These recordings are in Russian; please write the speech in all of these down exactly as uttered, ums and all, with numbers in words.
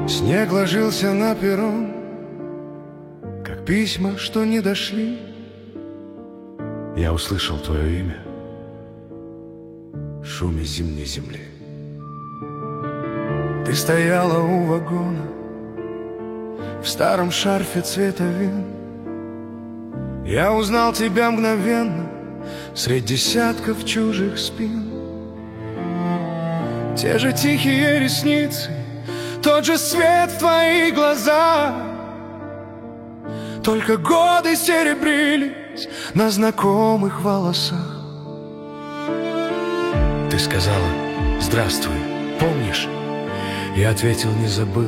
Снег ложился на перрон, как письма, что не дошли. Я услышал твое имя в шуме зимней земли. Ты стояла у вагона в старом шарфе цвета вин. Я узнал тебя мгновенно средь десятков чужих спин. Те же тихие ресницы, тот же свет в твоих глазах, только годы серебрились на знакомых волосах. Ты сказала: здравствуй, помнишь? Я ответил: не забыл.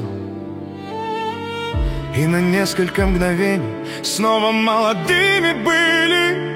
И на несколько мгновений снова молодыми были.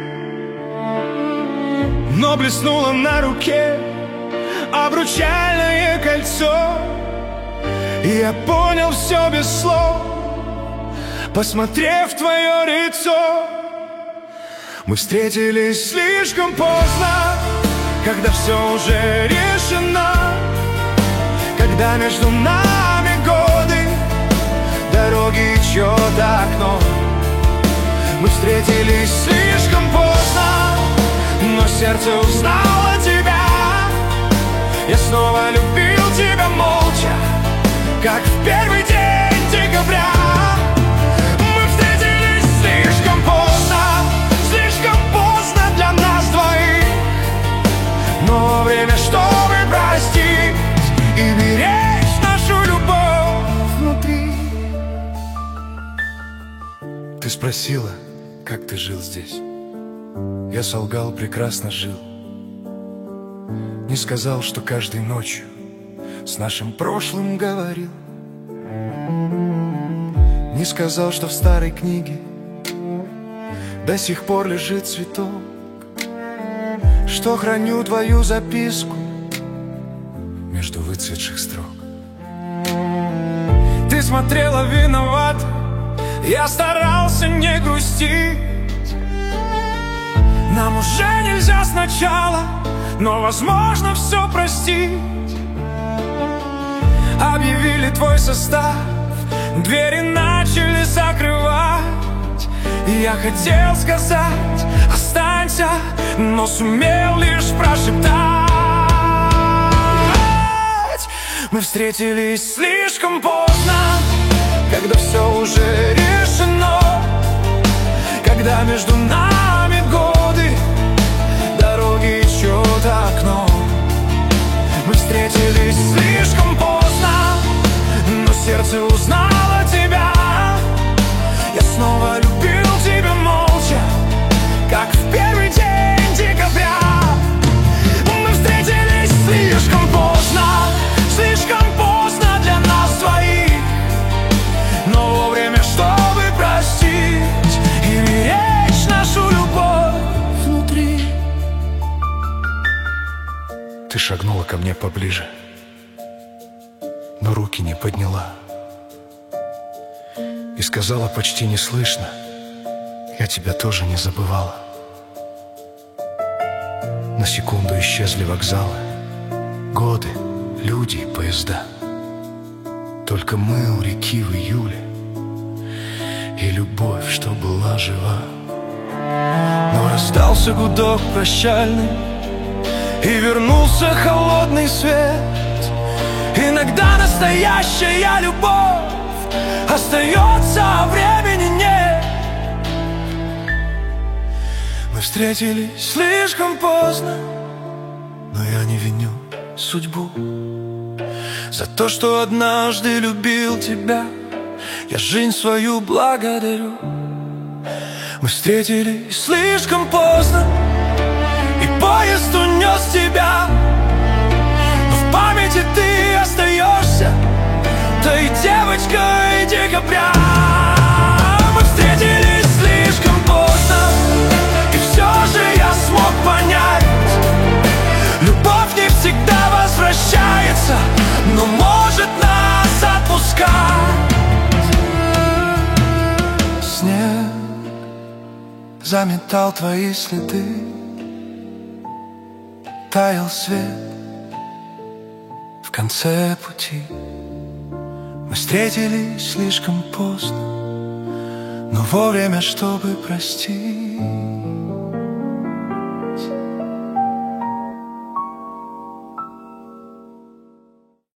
Но блеснуло на руке обручальное кольцо, и я понял все без слов, посмотрев в твое лицо. Мы встретились слишком поздно, когда все уже решено, когда между нами годы, дороги и чье-то окно. Мы встретились слишком поздно, но сердце узнало тебя. Я снова любил тебя молча, как в первый день декабря. Мы встретились слишком поздно, слишком поздно для нас двоих, но время, чтобы простить и беречь нашу любовь внутри. Ты спросила, как ты жил здесь. Я солгал: прекрасно жил. Не сказал, что каждой ночью с нашим прошлым говорил. Не сказал, что в старой книге до сих пор лежит цветок, что храню твою записку между выцветших строк. Ты смотрела виноват, я старался не грустить. Нам уже нельзя сначала, но возможно все простить. Объявили твой состав, двери начали закрывать. И я хотел сказать: останься, но сумел лишь прошептать. Мы встретились слишком поздно, когда все уже решено, когда между нами годы, дороги и чье-то окно. Мы встретились слишком поздно, но сердце узнало тебя. Я снова любил тебя молча, как в первый день декабря. Мы встретились слишком поздно, слишком поздно для нас двоих, но вовремя, чтобы простить и беречь нашу любовь внутри. Ты шагнула ко мне поближе, но руки не подняла, и сказала почти неслышно: я тебя тоже не забывала. На секунду исчезли вокзалы, годы, люди и поезда. Только мы у реки в июле, и любовь, что была жива. Но раздался гудок прощальный, и вернулся холодный свет. Иногда настоящая любовь остается, а времени нет. Мы встретились слишком поздно, но я не виню судьбу за то, что однажды любил тебя. Я жизнь свою благодарю. Мы встретились слишком поздно, и поезд унес тебя, но в памяти ты остаешься той девочкой декабря. Мы встретились слишком поздно, и все же я смог понять: любовь не всегда возвращается, но может нас отпускать. Снег заметал твои следы, таял свет в конце пути. Мы встретились слишком поздно, но вовремя, чтобы простить.